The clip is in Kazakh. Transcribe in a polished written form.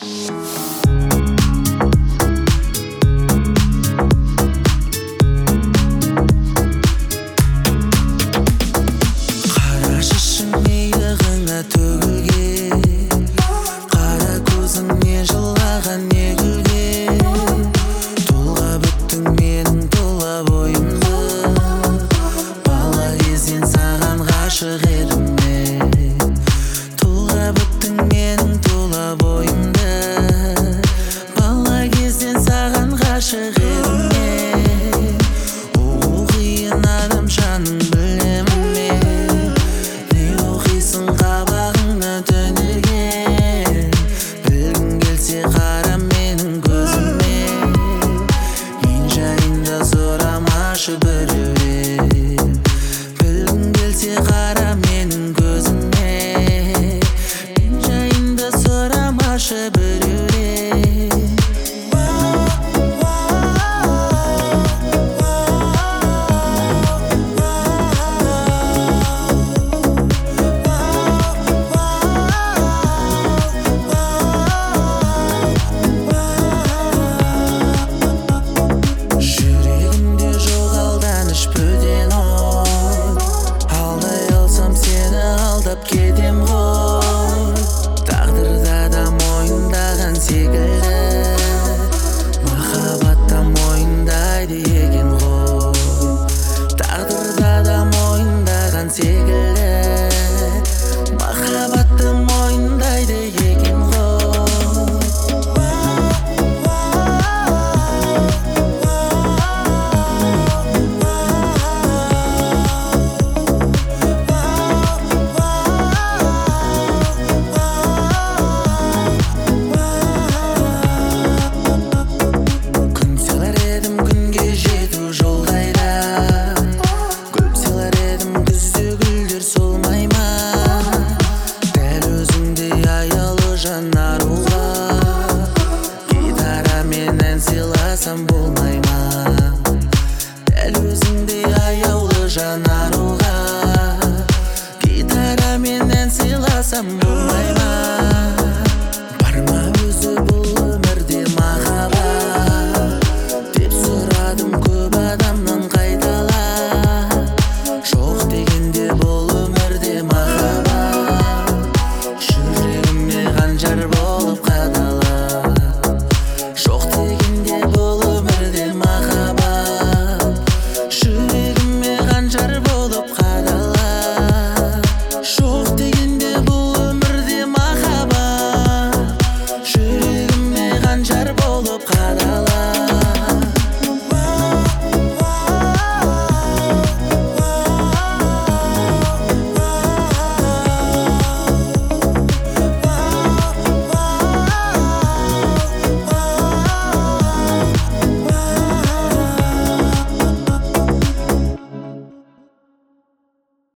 Қара шашың иығыңа төгілген, қара көзіңнен жылаған не күлген. Тұлға бүттің менің тұла бойымды, бала кезден саған ғашық едім мен. Тұлға бүттің менің тұла бойымды, бала кезден саған ғашық едім мен. О қиын адам жаның білемін мен, не оқисың қабағыңа төнерген. Білгің келсе қара менің көзіме, мен жайында сұрамашы біреуден. Білгің келсе қара менің көзіме, мен жайында сұрамашы біреуден.